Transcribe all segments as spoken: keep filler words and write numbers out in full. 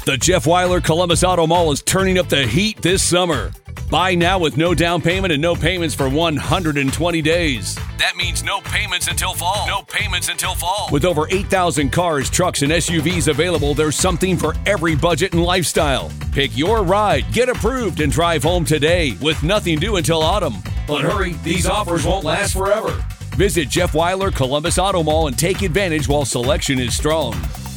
The Jeff Weiler Columbus Auto Mall is turning up the heat this summer. Buy now with no down payment and no payments for one hundred twenty days. That means no payments until fall. No payments until fall. With over eight thousand cars, trucks, and S U Vs available, there's something for every budget and lifestyle. Pick your ride, get approved, and drive home today with nothing due until autumn. But hurry, these offers won't last forever. Visit Jeff Weiler Columbus Auto Mall and take advantage while selection is strong.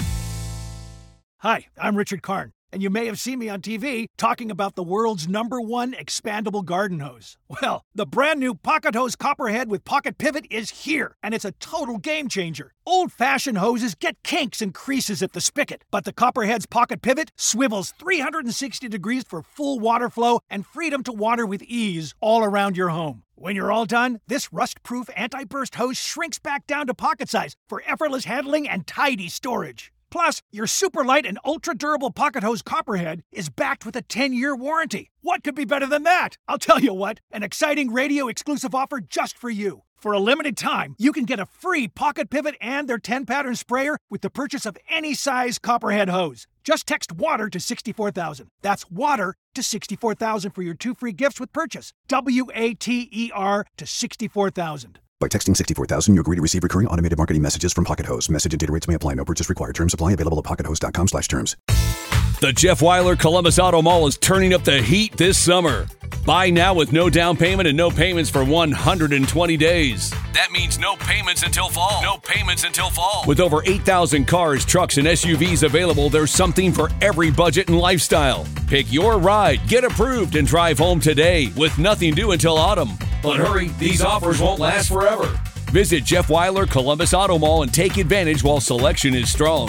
Hi, I'm Richard Karn, and you may have seen me on T V talking about the world's number one expandable garden hose. Well, the brand new Pocket Hose Copperhead with Pocket Pivot is here, and it's a total game changer. Old-fashioned hoses get kinks and creases at the spigot, but the Copperhead's Pocket Pivot swivels three hundred sixty degrees for full water flow and freedom to water with ease all around your home. When you're all done, this rust-proof anti-burst hose shrinks back down to pocket size for effortless handling and tidy storage. Plus, your super light and ultra-durable Pocket Hose Copperhead is backed with a ten-year warranty. What could be better than that? I'll tell you what, an exciting radio-exclusive offer just for you. For a limited time, you can get a free Pocket Pivot and their ten-pattern sprayer with the purchase of any size Copperhead hose. Just text WATER to sixty-four thousand. That's WATER to sixty-four thousand for your two free gifts with purchase. W A T E R to sixty-four thousand. By texting sixty-four thousand, you agree to receive recurring automated marketing messages from Pocket Hose. Message and data rates may apply. No purchase required. Terms apply. Available at pockethose.com slash terms. The Jeff Weiler Columbus Auto Mall is turning up the heat this summer. Buy now with no down payment and no payments for one hundred twenty days. That means no payments until fall. No payments until fall. With over eight thousand cars, trucks, and S U Vs available, there's something for every budget and lifestyle. Pick your ride, get approved, and drive home today with nothing due until autumn. But hurry, these offers won't last forever. Visit Jeff Weiler Columbus Auto Mall and take advantage while selection is strong.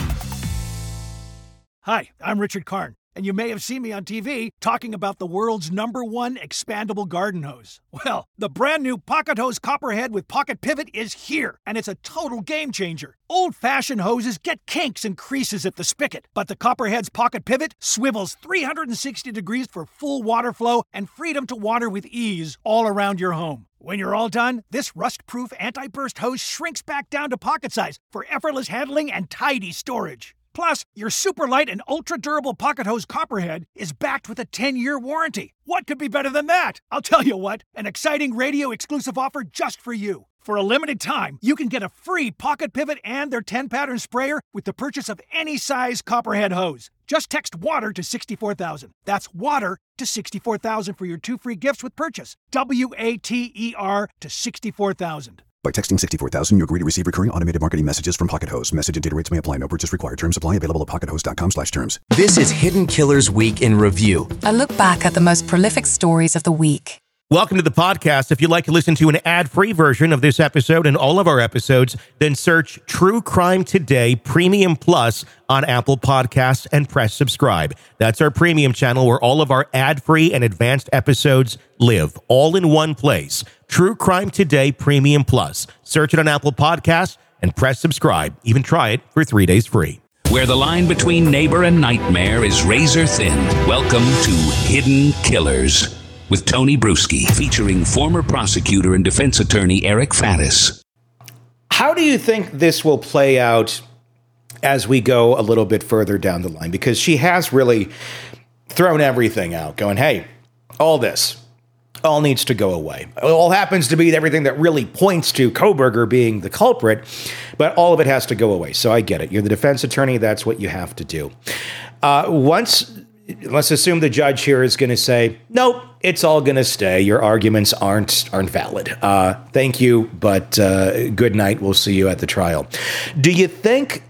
Hi, I'm Richard Karn, and you may have seen me on T V talking about the world's number one expandable garden hose. Well, the brand new Pocket Hose Copperhead with Pocket Pivot is here, and it's a total game changer. Old-fashioned hoses get kinks and creases at the spigot, but the Copperhead's Pocket Pivot swivels three hundred sixty degrees for full water flow and freedom to water with ease all around your home. When you're all done, this rust-proof anti-burst hose shrinks back down to pocket size for effortless handling and tidy storage. Plus, your super light and ultra-durable Pocket Hose Copperhead is backed with a ten-year warranty. What could be better than that? I'll tell you what, an exciting radio-exclusive offer just for you. For a limited time, you can get a free Pocket Pivot and their ten-pattern sprayer with the purchase of any size Copperhead hose. Just text WATER to sixty-four thousand. That's WATER to sixty-four thousand for your two free gifts with purchase. W A T E R to sixty-four thousand. By texting sixty-four thousand, you agree to receive recurring automated marketing messages from Pocket Hose. Message and data rates may apply. No purchase required. Terms apply. Available at pockethose.com slash terms. This is Hidden Killers Week in Review. A look back at the most prolific stories of the week. Welcome to the podcast. If you'd like to listen to an ad-free version of this episode and all of our episodes, then search True Crime Today Premium Plus on Apple Podcasts and press subscribe. That's our premium channel where all of our ad-free and advanced episodes live, all in one place. True Crime Today Premium Plus. Search it on Apple Podcasts and press subscribe. Even try it for three days free. Where the line between neighbor and nightmare is razor thin. Welcome to Hidden Killers with Tony Bruschi, featuring former prosecutor and defense attorney Eric Faddis. How do you think this will play out as we go a little bit further down the line? Because she has really thrown everything out, going, hey, all this, all needs to go away. It all happens to be everything that really points to Kohberger being the culprit, but all of it has to go away. So I get it. You're the defense attorney. That's what you have to do. Uh, once... Let's assume the judge here is going to say, nope, it's all going to stay. Your arguments aren't aren't valid. Uh, thank you, but uh, good night. We'll see you at the trial. Do you think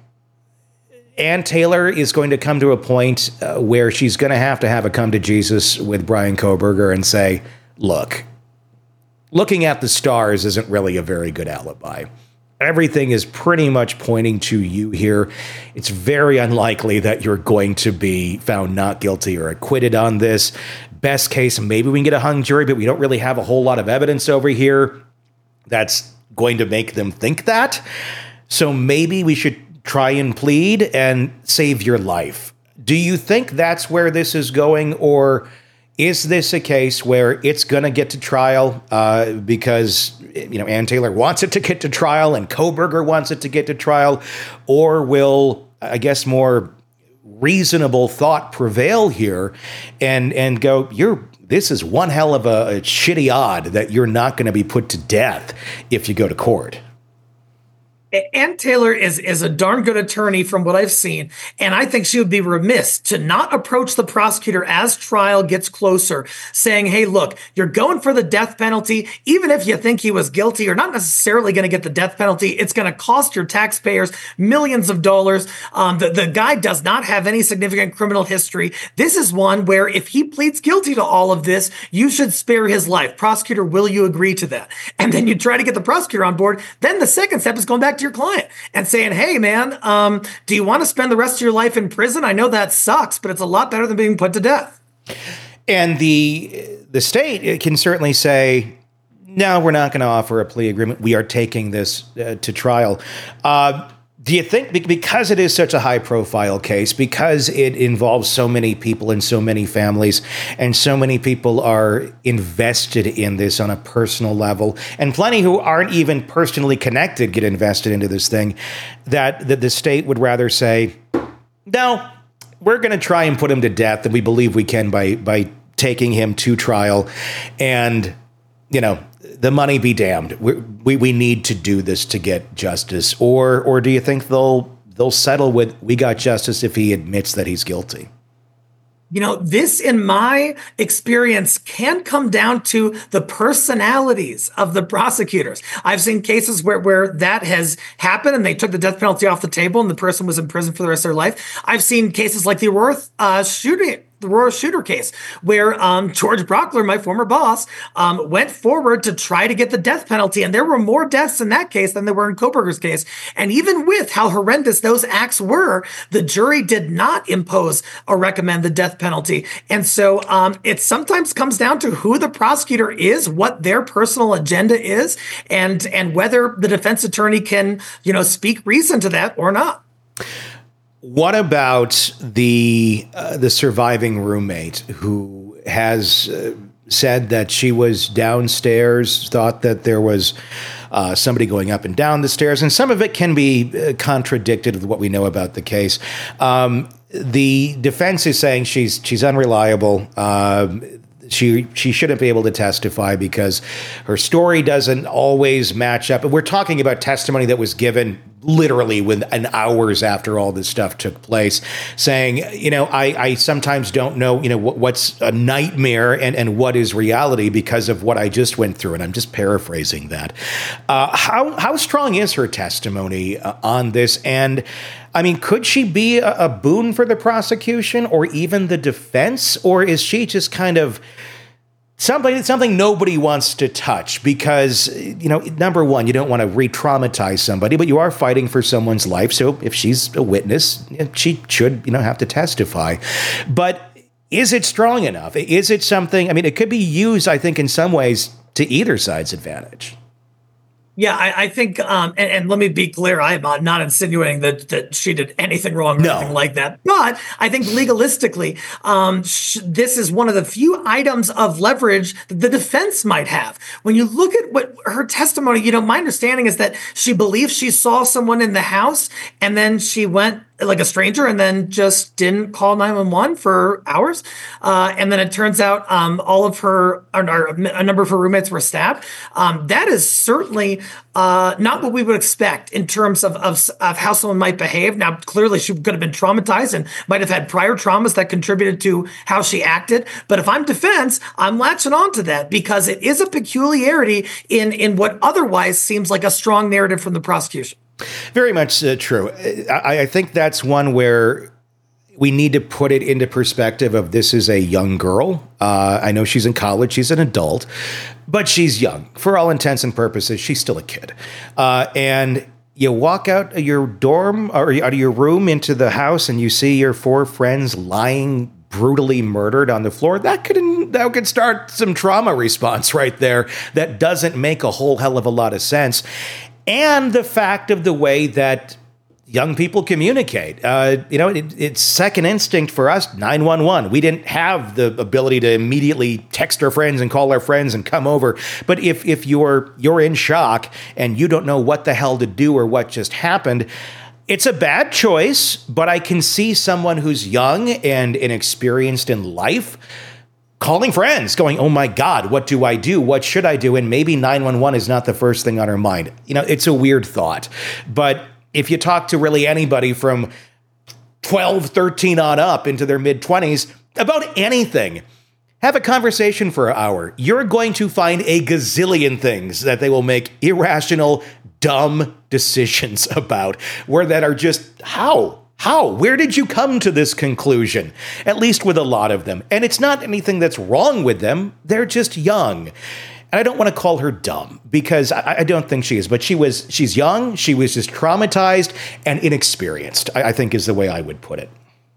Ann Taylor is going to come to a point uh, where she's going to have to have a come to Jesus with Bryan Kohberger and say, look, looking at the stars isn't really a very good alibi. Everything is pretty much pointing to you here. It's very unlikely that you're going to be found not guilty or acquitted on this. Best case, maybe we can get a hung jury, but we don't really have a whole lot of evidence over here that's going to make them think that. So maybe we should try and plead and save your life. Do you think that's where this is going, or is this a case where it's going to get to trial uh, because, you know, Ann Taylor wants it to get to trial and Kohberger wants it to get to trial? Or will, I guess, more reasonable thought prevail here and and go, you're this is one hell of a, a shitty odd that you're not going to be put to death if you go to court. Ann Taylor is is a darn good attorney from what I've seen, and I think she would be remiss to not approach the prosecutor as trial gets closer, saying, hey, look, you're going for the death penalty. Even if you think he was guilty, you're not necessarily going to get the death penalty. It's going to cost your taxpayers millions of dollars. Um, the, the guy does not have any significant criminal history. This is one where if he pleads guilty to all of this, you should spare his life. Prosecutor, will you agree to that? And then you try to get the prosecutor on board. Then the second step is going back to your client and saying, hey, man, um, do you want to spend the rest of your life in prison? I know that sucks, but it's a lot better than being put to death. And the the state can certainly say, no, we're not going to offer a plea agreement. We are taking this uh, to trial. Uh, do you think because it is such a high profile case, because it involves so many people and so many families and so many people are invested in this on a personal level, and plenty who aren't even personally connected get invested into this thing, that, that the state would rather say, no, we're going to try and put him to death, and we believe we can by by taking him to trial, and, you know, the money be damned. We, we we need to do this to get justice, or or do you think they'll they'll settle with we got justice if he admits that he's guilty? You know, this, in my experience, can come down to the personalities of the prosecutors. I've seen cases where, where that has happened and they took the death penalty off the table and the person was in prison for the rest of their life. I've seen cases like the Aurora uh, shooting. The Aurora shooter case, where um, George Brockler, my former boss, um, went forward to try to get the death penalty. And there were more deaths in that case than there were in Koberger's case. And even with how horrendous those acts were, the jury did not impose or recommend the death penalty. And so um, it sometimes comes down to who the prosecutor is, what their personal agenda is, and and whether the defense attorney can, you know, speak reason to that or not. What about the uh, the surviving roommate who has uh, said that she was downstairs, thought that there was uh, somebody going up and down the stairs, and some of it can be uh, contradicted with what we know about the case. Um, the defense is saying she's she's unreliable. Uh, She she shouldn't be able to testify because her story doesn't always match up. And we're talking about testimony that was given literally within hours after all this stuff took place, saying, you know, I, I sometimes don't know, you know, what, what's a nightmare and, and what is reality because of what I just went through. And I'm just paraphrasing that. Uh, how how strong is her testimony uh, on this? And I mean, could she be a, a boon for the prosecution or even the defense? Or is she just kind of something, something nobody wants to touch? Because, you know, number one, you don't want to re-traumatize somebody, but you are fighting for someone's life. So if she's a witness, she should, you know, have to testify. But is it strong enough? Is it something, I mean, it could be used, I think, in some ways to either side's advantage. Yeah, I, I think, um, and, and let me be clear, I am not insinuating that, that she did anything wrong or no. anything like that. But I think legalistically, um, sh- this is one of the few items of leverage that the defense might have. When you look at what her testimony, you know, my understanding is that she believes she saw someone in the house and then she went like a stranger and then just didn't call nine one one for hours. Uh, and then it turns out um, all of her, or, or a number of her roommates were stabbed. Um, that is certainly uh, not what we would expect in terms of, of, of how someone might behave. Now, clearly she could have been traumatized and might have had prior traumas that contributed to how she acted. But if I'm defense, I'm latching on to that because it is a peculiarity in, in what otherwise seems like a strong narrative from the prosecution. Very much uh, true. I, I think that's one where we need to put it into perspective of this is a young girl. Uh, I know she's in college. She's an adult, but she's young. For all intents and purposes, she's still a kid. Uh, and you walk out of your dorm or out of your room into the house and you see your four friends lying brutally murdered on the floor. That could that could start some trauma response right there that doesn't make a whole hell of a lot of sense. And the fact of the way that young people communicate. Uh, you know, it, it's second instinct for us, nine one one. We didn't have the ability to immediately text our friends and call our friends and come over. But if if you're you're in shock and you don't know what the hell to do or what just happened, It's a bad choice, but I can see someone who's young and inexperienced in life calling friends, going, oh my God, what do I do? What should I do? And maybe nine one one is not the first thing on her mind. You know, it's a weird thought. But if you talk to really anybody from twelve, thirteen on up into their mid-twenties about anything, have a conversation for an hour. You're going to find a gazillion things that they will make irrational, dumb decisions about, where that are just, how? How? Where did you come to this conclusion? At least with a lot of them. And it's not anything that's wrong with them. They're just young. And I don't want to call her dumb, because I, I don't think she is. But she was. She's young. She was just traumatized and inexperienced, I, I think is the way I would put it.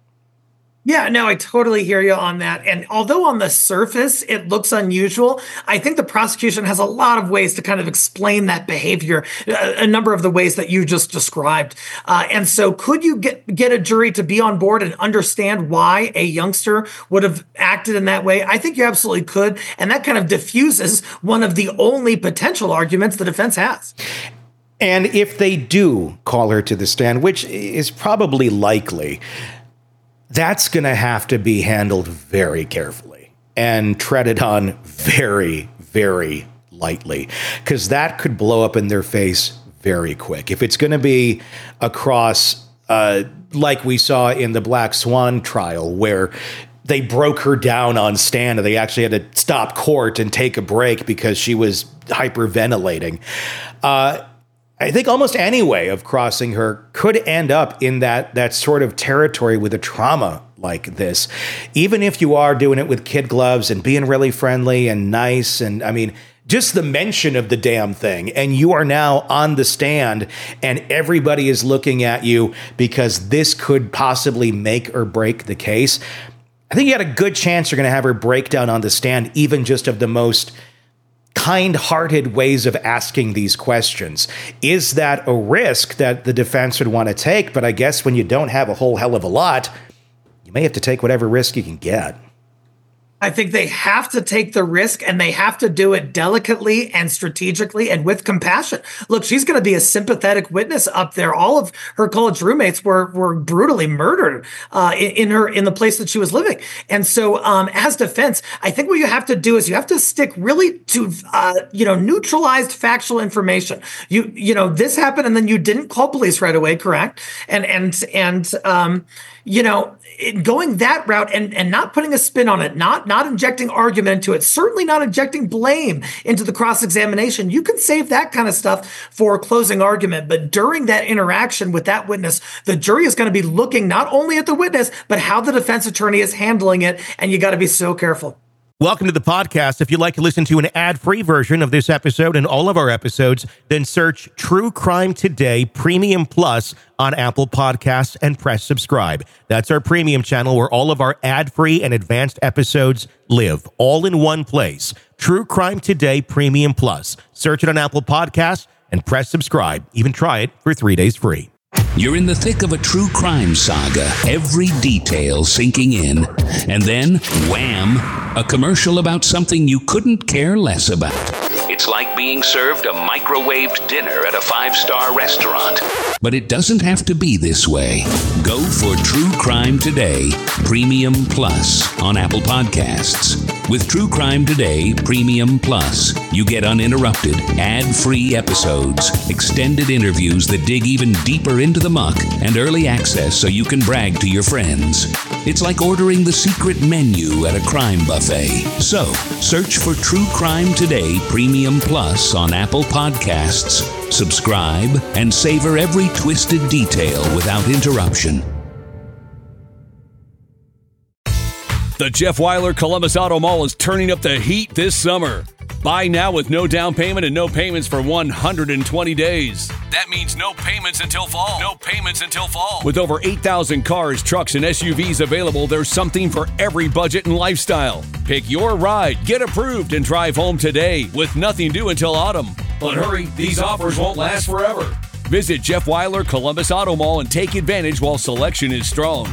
Yeah, no, I totally hear you on that. And although on the surface it looks unusual, I think the prosecution has a lot of ways to kind of explain that behavior, a, a number of the ways that you just described. Uh, and so could you get, get a jury to be on board and understand why a youngster would have acted in that way? I think you absolutely could. And that kind of diffuses one of the only potential arguments the defense has. And if they do call her to the stand, which is probably likely, that's going to have to be handled very carefully and treaded on very, very lightly, because that could blow up in their face very quick. If it's going to be across, uh, like we saw in the Black Swan trial, where they broke her down on stand and they actually had to stop court and take a break because she was hyperventilating. Uh, I think almost any way of crossing her could end up in that that sort of territory with a trauma like this. Even if you are doing it with kid gloves and being really friendly and nice, and I mean, just the mention of the damn thing, and you are now on the stand and everybody is looking at you because this could possibly make or break the case. I think you got a good chance you're going to have her break down on the stand, even just of the most kind-hearted ways of asking these questions. Is that a risk that the defense would want to take? But I guess when you don't have a whole hell of a lot, you may have to take whatever risk you can get. I think they have to take the risk, and they have to do it delicately and strategically and with compassion. Look, she's going to be a sympathetic witness up there. All of her college roommates were were brutally murdered uh, in, in her in the place that she was living. And so, um, as defense, I think what you have to do is you have to stick really to uh, you know neutralized factual information. You you know this happened, and then you didn't call police right away, correct? And and and um, you know. Going that route and, and not putting a spin on it, not not injecting argument into it, certainly not injecting blame into the cross-examination. You can save that kind of stuff for closing argument. But during that interaction with that witness, the jury is going to be looking not only at the witness, but how the defense attorney is handling it. And you got to be so careful. Welcome to the podcast. If you'd like to listen to an ad-free version of this episode and all of our episodes, then search True Crime Today Premium Plus on Apple Podcasts and press subscribe. That's our premium channel where all of our ad-free and advanced episodes live, all in one place. True Crime Today Premium Plus. Search it on Apple Podcasts and press subscribe. Even try it for three days free. You're in the thick of a true crime saga, every detail sinking in, and then, wham, a commercial about something you couldn't care less about. It's like being served a microwaved dinner at a five-star restaurant. But it doesn't have to be this way. Go for True Crime Today Premium Plus on Apple Podcasts. With True Crime Today Premium Plus, you get uninterrupted, ad-free episodes, extended interviews that dig even deeper into the muck, and early access so you can brag to your friends. It's like ordering the secret menu at a crime buffet. So, search for True Crime Today Premium Plus on Apple Podcasts, subscribe, and savor every twisted detail without interruption. The Jeff Weiler Columbus Auto Mall is turning up the heat this summer. Buy now with no down payment and no payments for one hundred twenty days. That means no payments until fall. No payments until fall. With over eight thousand cars, trucks, and S U Vs available, there's something for every budget and lifestyle. Pick your ride, get approved, and drive home today with nothing due until autumn. But hurry, these offers won't last forever. Visit Jeff Weiler Columbus Auto Mall and take advantage while selection is strong.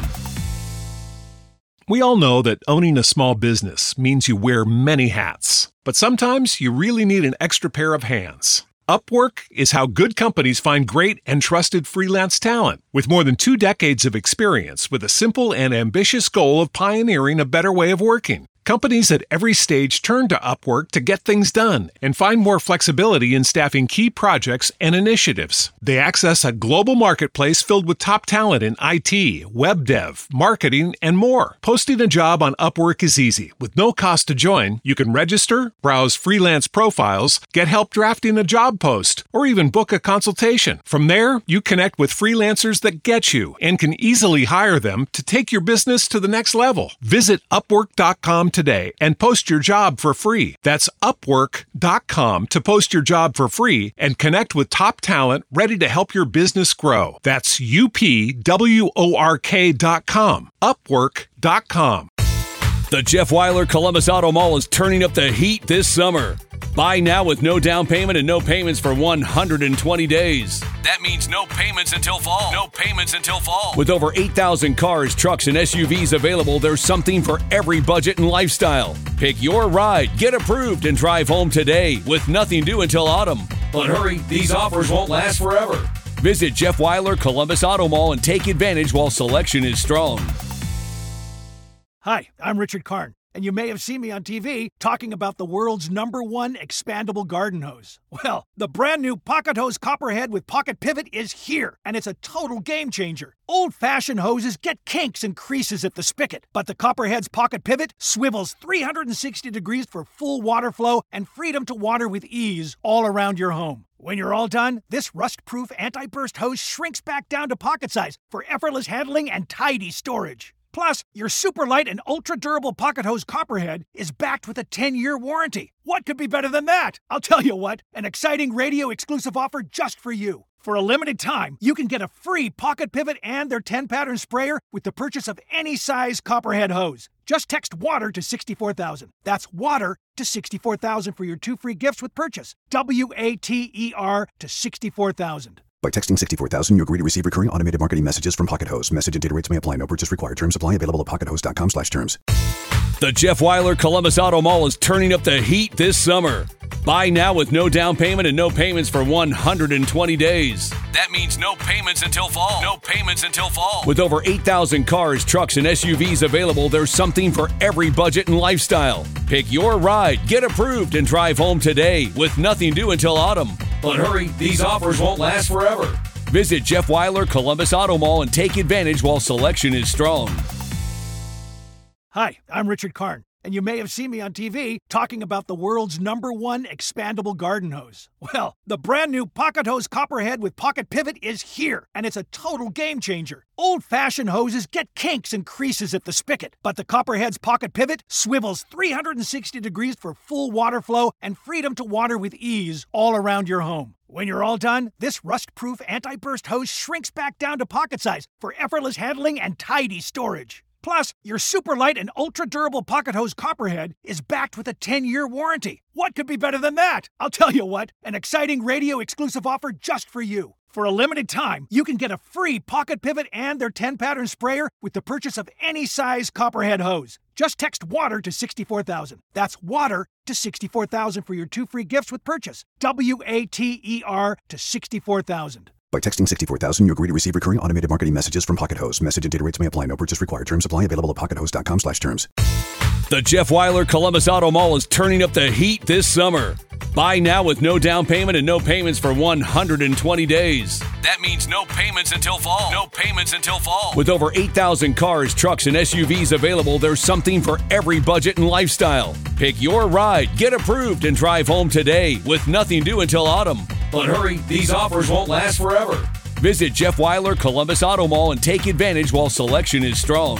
We all know that owning a small business means you wear many hats, but sometimes you really need an extra pair of hands. Upwork is how good companies find great and trusted freelance talent. With more than two decades of experience with a simple and ambitious goal of pioneering a better way of working, companies at every stage turn to Upwork to get things done and find more flexibility in staffing key projects and initiatives. They access a global marketplace filled with top talent in I T, web dev, marketing, and more. Posting a job on Upwork is easy. With no cost to join, you can register, browse freelance profiles, get help drafting a job post, or even book a consultation. From there, you connect with freelancers that get you and can easily hire them to take your business to the next level. Visit upwork dot com today and post your job for free. That's upwork dot com to post your job for free and connect with top talent ready to help your business grow. That's U P W O R K dot com. upwork dot com. The Jeff Weiler Columbus Auto Mall is turning up the heat this summer. Buy now with no down payment and no payments for one hundred twenty days. That means no payments until fall. No payments until fall. With over eight thousand cars, trucks, and S U Vs available, there's something for every budget and lifestyle. Pick your ride, get approved, and drive home today with nothing due until autumn. But hurry, these offers won't last forever. Visit Jeff Weiler Columbus Auto Mall and take advantage while selection is strong. Hi, I'm Richard Karn, and you may have seen me on T V talking about the world's number one expandable garden hose. Well, the brand new Pocket Hose Copperhead with Pocket Pivot is here, and it's a total game changer. Old-fashioned hoses get kinks and creases at the spigot, but the Copperhead's Pocket Pivot swivels three hundred sixty degrees for full water flow and freedom to water with ease all around your home. When you're all done, this rust-proof anti-burst hose shrinks back down to pocket size for effortless handling and tidy storage. Plus, your super light and ultra-durable Pocket Hose Copperhead is backed with a ten-year warranty. What could be better than that? I'll tell you what, an exciting radio-exclusive offer just for you. For a limited time, you can get a free Pocket Pivot and their ten-pattern sprayer with the purchase of any size Copperhead hose. Just text WATER to sixty-four thousand. That's WATER to sixty-four thousand for your two free gifts with purchase. W A T E R to sixty-four thousand. By texting sixty-four thousand, you agree to receive recurring automated marketing messages from Pocket Hose. Message and data rates may apply. No purchase required. Terms apply. Available at pocket hose dot com slash terms. The Jeff Weiler Columbus Auto Mall is turning up the heat this summer. Buy now with no down payment and no payments for one hundred twenty days. That means no payments until fall. No payments until fall. With over eight thousand cars, trucks, and S U Vs available, there's something for every budget and lifestyle. Pick your ride, get approved, and drive home today with nothing due until autumn. But hurry, these offers won't last forever. Visit Jeff Weiler Columbus Auto Mall and take advantage while selection is strong. Hi, I'm Richard Karn, and you may have seen me on T V talking about the world's number one expandable garden hose. Well, the brand new Pocket Hose Copperhead with Pocket Pivot is here, and it's a total game changer. Old-fashioned hoses get kinks and creases at the spigot, but the Copperhead's Pocket Pivot swivels three hundred sixty degrees for full water flow and freedom to water with ease all around your home. When you're all done, this rust-proof anti-burst hose shrinks back down to pocket size for effortless handling and tidy storage. Plus, your super light and ultra-durable Pocket Hose Copperhead is backed with a ten-year warranty. What could be better than that? I'll tell you what, an exciting radio-exclusive offer just for you. For a limited time, you can get a free Pocket Pivot and their ten-pattern sprayer with the purchase of any size Copperhead hose. Just text WATER to sixty-four thousand. That's WATER to sixty-four thousand for your two free gifts with purchase. W A T E R to sixty-four thousand. By texting sixty-four thousand, you agree to receive recurring automated marketing messages from Pocket Hose. Message and data rates may apply. No purchase required. Terms apply. Available at pocket hose dot com slash terms. The Jeff Weiler Columbus Auto Mall is turning up the heat this summer. Buy now with no down payment and no payments for one hundred twenty days. That means no payments until fall. No payments until fall. With over eight thousand cars, trucks, and S U Vs available, there's something for every budget and lifestyle. Pick your ride, get approved, and drive home today with nothing due until autumn. But hurry, these offers won't last forever. Visit Jeff Weiler Columbus Auto Mall and take advantage while selection is strong.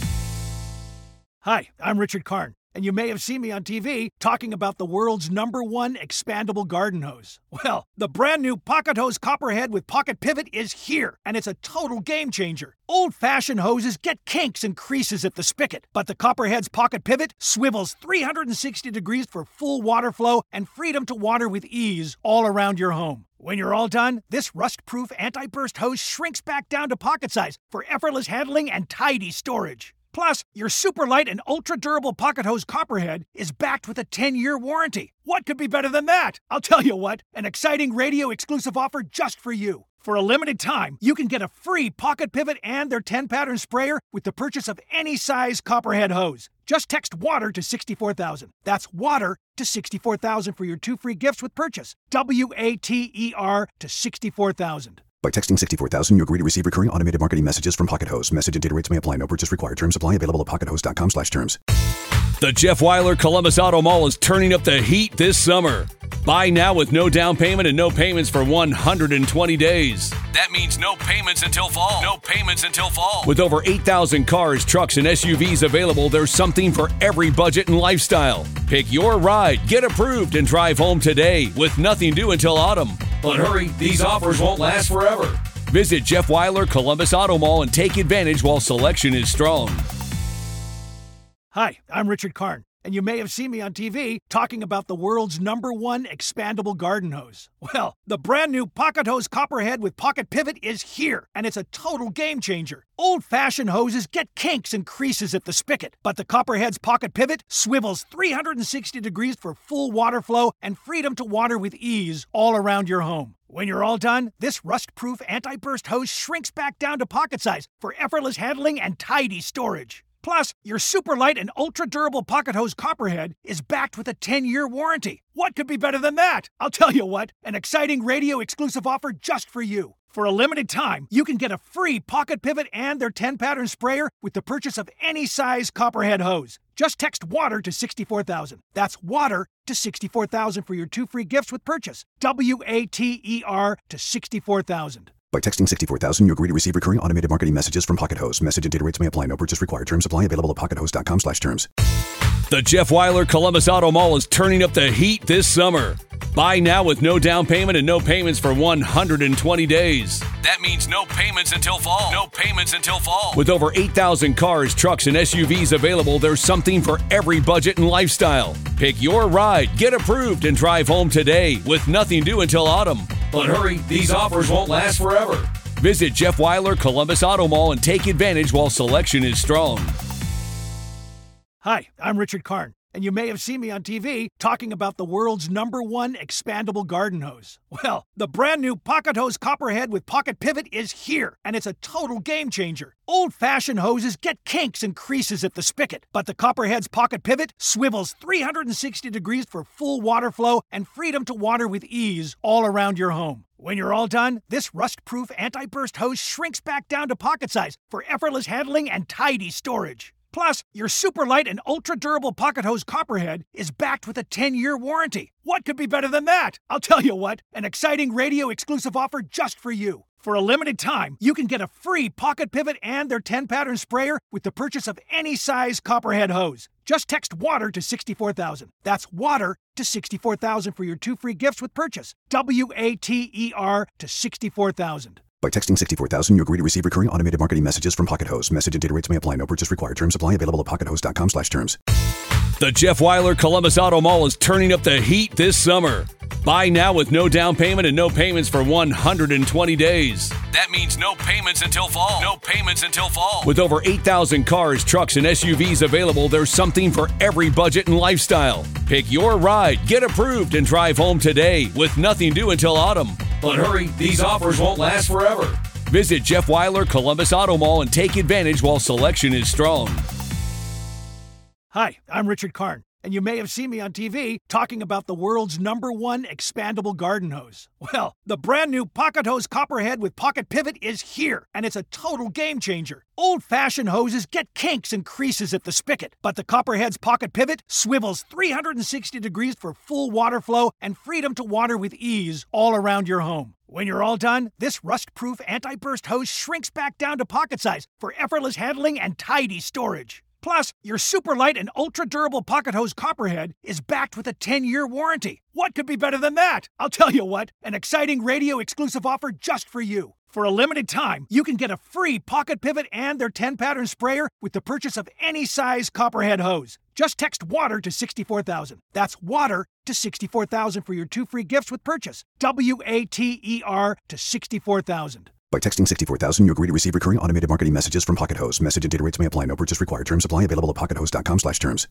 Hi, I'm Richard Karn, and you may have seen me on T V talking about the world's number one expandable garden hose. Well, the brand new Pocket Hose Copperhead with Pocket Pivot is here, and it's a total game changer. Old-fashioned hoses get kinks and creases at the spigot, but the Copperhead's Pocket Pivot swivels three hundred sixty degrees for full water flow and freedom to water with ease all around your home. When you're all done, this rust-proof anti-burst hose shrinks back down to pocket size for effortless handling and tidy storage. Plus, your super light and ultra durable pocket hose Copperhead is backed with a ten-year warranty. What could be better than that? I'll tell you what, an exciting radio exclusive offer just for you. For a limited time, you can get a free pocket pivot and their ten-pattern sprayer with the purchase of any size Copperhead hose. Just text WATER to sixty-four thousand. That's WATER to sixty-four thousand for your two free gifts with purchase. W A T E R to sixty-four thousand. By texting sixty-four thousand, you agree to receive recurring automated marketing messages from Pocket Hose. Message and data rates may apply. No purchase required. Terms apply. Available at pocket hose dot com slash terms. The Jeff Weiler Columbus Auto Mall is turning up the heat this summer. Buy now with no down payment and no payments for one hundred twenty days. That means no payments until fall. No payments until fall. With over eight thousand cars, trucks, and S U Vs available, there's something for every budget and lifestyle. Pick your ride, get approved, and drive home today with nothing due until autumn. But hurry, these offers won't last forever. Visit Jeff Weiler Columbus Auto Mall and take advantage while selection is strong. Hi, I'm Richard Karn, and you may have seen me on T V talking about the world's number one expandable garden hose. Well, the brand new Pocket Hose Copperhead with Pocket Pivot is here, and it's a total game changer. Old-fashioned hoses get kinks and creases at the spigot, but the Copperhead's Pocket Pivot swivels three hundred sixty degrees for full water flow and freedom to water with ease all around your home. When you're all done, this rust-proof anti-burst hose shrinks back down to pocket size for effortless handling and tidy storage. Plus, your super light and ultra durable pocket hose Copperhead is backed with a ten-year warranty. What could be better than that? I'll tell you what, an exciting radio exclusive offer just for you. For a limited time, you can get a free pocket pivot and their ten-pattern sprayer with the purchase of any size Copperhead hose. Just text WATER to sixty-four thousand. That's WATER to sixty-four thousand for your two free gifts with purchase. W A T E R to sixty-four thousand. By texting sixty-four thousand, you agree to receive recurring automated marketing messages from Pocket Hose. Message and data rates may apply. No purchase required. Terms apply. Available at pocket hose dot com slash terms. The Jeff Weiler Columbus Auto Mall is turning up the heat this summer. Buy now with no down payment and no payments for one hundred twenty days. That means no payments until fall. No payments until fall. With over eight thousand cars, trucks, and S U Vs available, there's something for every budget and lifestyle. Pick your ride, get approved, and drive home today with nothing due until autumn. But hurry, these offers won't last forever. Visit Jeff Weiler Columbus Auto Mall and take advantage while selection is strong. Hi, I'm Richard Karn, and you may have seen me on T V talking about the world's number one expandable garden hose. Well, the brand new Pocket Hose Copperhead with Pocket Pivot is here, and it's a total game changer. Old-fashioned hoses get kinks and creases at the spigot, but the Copperhead's Pocket Pivot swivels three hundred sixty degrees for full water flow and freedom to water with ease all around your home. When you're all done, this rust-proof anti-burst hose shrinks back down to pocket size for effortless handling and tidy storage. Plus, your super light and ultra durable pocket hose Copperhead is backed with a ten-year warranty. What could be better than that? I'll tell you what, an exciting radio exclusive offer just for you. For a limited time, you can get a free pocket pivot and their ten-pattern sprayer with the purchase of any size Copperhead hose. Just text WATER to sixty-four thousand. That's WATER to sixty-four thousand for your two free gifts with purchase. W A T E R to sixty-four thousand. By texting sixty-four thousand, you agree to receive recurring automated marketing messages from Pocket Hose. Message and data rates may apply. No purchase required. Terms apply. Available at pocket hose dot com slash terms. The Jeff Weiler Columbus Auto Mall is turning up the heat this summer. Buy now with no down payment and no payments for one hundred twenty days. That means no payments until fall. No payments until fall. With over eight thousand cars, trucks, and S U Vs available, there's something for every budget and lifestyle. Pick your ride, get approved, and drive home today with nothing due until autumn. But hurry, these offers won't last forever. Visit Jeff Weiler Columbus Auto Mall and take advantage while selection is strong. Hi, I'm Richard Karn, and you may have seen me on T V talking about the world's number one expandable garden hose. Well, the brand new Pocket Hose Copperhead with Pocket Pivot is here, and it's a total game changer. Old-fashioned hoses get kinks and creases at the spigot, but the Copperhead's Pocket Pivot swivels three hundred sixty degrees for full water flow and freedom to water with ease all around your home. When you're all done, this rust-proof anti-burst hose shrinks back down to pocket size for effortless handling and tidy storage. Plus, your super light and ultra durable pocket hose Copperhead is backed with a ten-year warranty. What could be better than that? I'll tell you what, an exciting radio exclusive offer just for you. For a limited time, you can get a free pocket pivot and their ten-pattern sprayer with the purchase of any size Copperhead hose. Just text WATER to sixty-four thousand. That's WATER to sixty-four thousand for your two free gifts with purchase. W A T E R to sixty-four thousand. By texting sixty-four thousand, you agree to receive recurring automated marketing messages from Pocket Host. Message and data rates may apply. No purchase required. Terms apply. Available at pocket host dot com slash terms.